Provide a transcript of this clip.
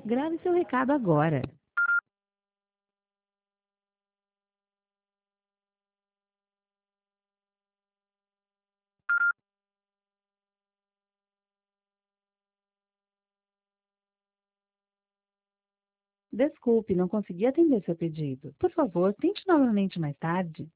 Grave seu recado agora. Desculpe, não consegui atender seu pedido. Por favor, tente novamente mais tarde.